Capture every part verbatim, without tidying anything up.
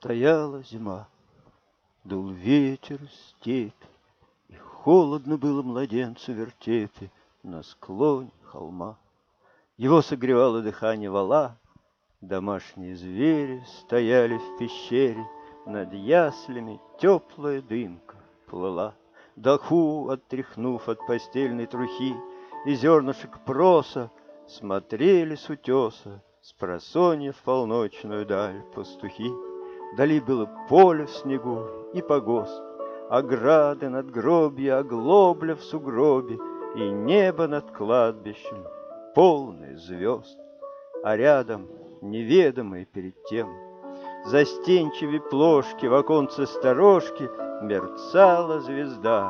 Стояла зима, дул ветер из степи, и холодно было младенцу вертепе на склоне холма. Его согревало дыхание вала, домашние звери стояли в пещере, над яслями теплая дымка плыла. Доху, оттряхнув от постельной трухи, и зернышек проса смотрели с утеса спросонья в полночную даль пастухи. Вдали было поле в снегу и погост, ограды, надгробья, оглобля в сугробе, и небо над кладбищем полное звезд. А рядом, неведомые перед тем, застенчивей плошки в оконце сторожки мерцала звезда.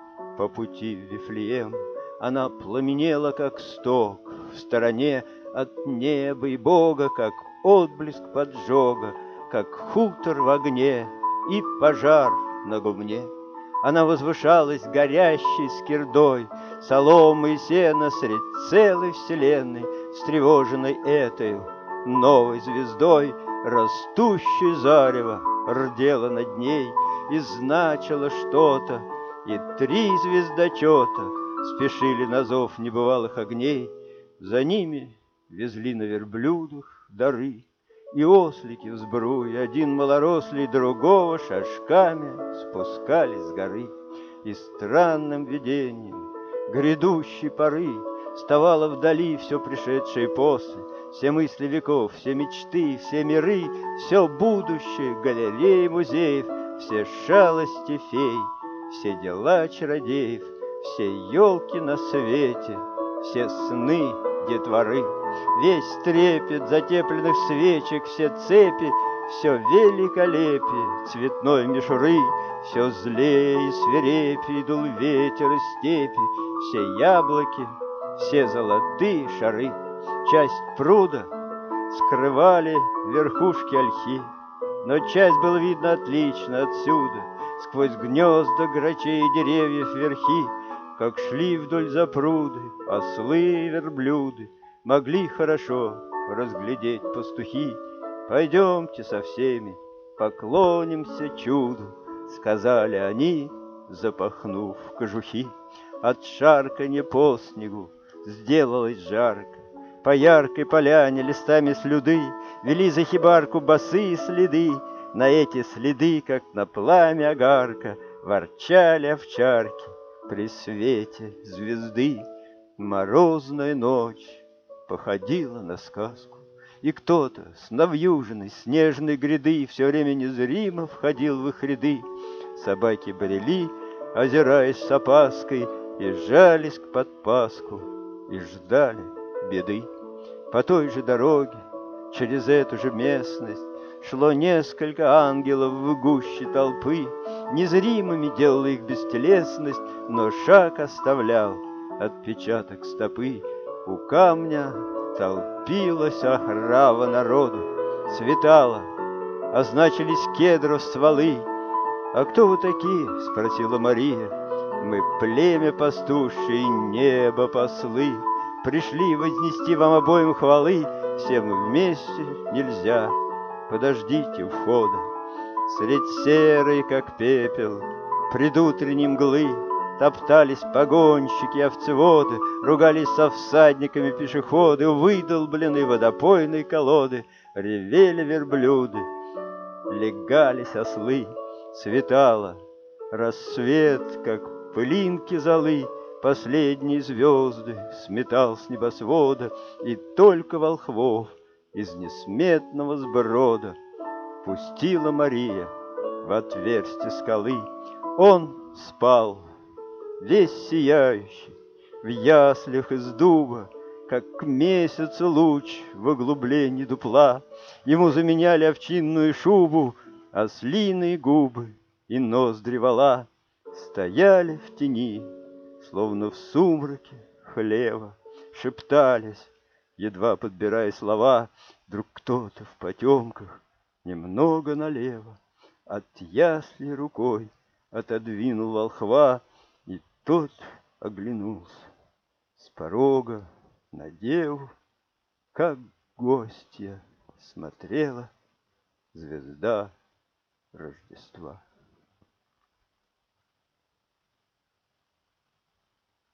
По пути в Вифлеем она пламенела, как сток, в стороне от неба и Бога, как отблеск поджога, как хутор в огне и пожар на гумне. Она возвышалась горящей скирдой, соломы и сена средь целой вселенной, встревоженной этою новой звездой. Растущее зарево рдело над ней и значило что-то, и три звездочета спешили на зов небывалых огней. За ними везли на верблюдах дары, и ослики в сбруе, один малорослей другого, шажками спускались с горы. И странным видением грядущей поры вставало вдали все пришедшее после, все мысли веков, все мечты, все миры, все будущее галереи музеев, все шалости фей, все дела чародеев, все елки на свете, все сны детворы. Весь трепет затепленных свечек, все цепи, все великолепие цветной мишуры, все злее и свирепее дул ветер из степи, все яблоки, все золотые шары. Часть пруда скрывали верхушки ольхи, но часть было видно отлично отсюда, сквозь гнезда грачей и деревьев верхи, как шли вдоль запруды ослы и верблюды, могли хорошо разглядеть пастухи. «Пойдемте со всеми, поклонимся чуду», — сказали они, запахнув кожухи. От шарканья по снегу сделалось жарко, по яркой поляне листами слюды вели за хибарку босые следы. На эти следы, как на пламя огарка, ворчали овчарки при свете звезды. Морозная ночь походила на сказку, и кто-то с навьюженной снежной гряды все время незримо входил в их ряды. Собаки брели, озираясь с опаской, и жались к подпаску, и ждали беды. По той же дороге, через эту же местность, шло несколько ангелов в гуще толпы. Незримыми делала их бестелесность, но шаг оставлял отпечаток стопы. У камня толпилась охрава народу. Светало, означились кедров стволы. «А кто вы такие?» — спросила Мария. «Мы племя пастушье и небо послы. Пришли вознести вам обоим хвалы. Всем вместе нельзя, подождите у входа». Средь серой, как пепел, предутренней мглы топтались погонщики, овцеводы, ругались со всадниками пешеходы, у выдолбленной водопойной колоды ревели верблюды, легались ослы. Светало, рассвет, как пылинки золы, последние звезды сметал с небосвода, и только волхвов из несметного сброда пустила Мария в отверстие скалы. Он спал, весь сияющий, в яслях из дуба, как к месяцу луч в углублении дупла. Ему заменяли овчинную шубу, ослиные губы и ноздри вола. Стояли в тени, словно в сумраке хлева, шептались, едва подбирая слова. Вдруг кто-то в потемках немного налево от ясли рукой отодвинул волхва, и тот оглянулся с порога на деву, как гостья смотрела звезда Рождества.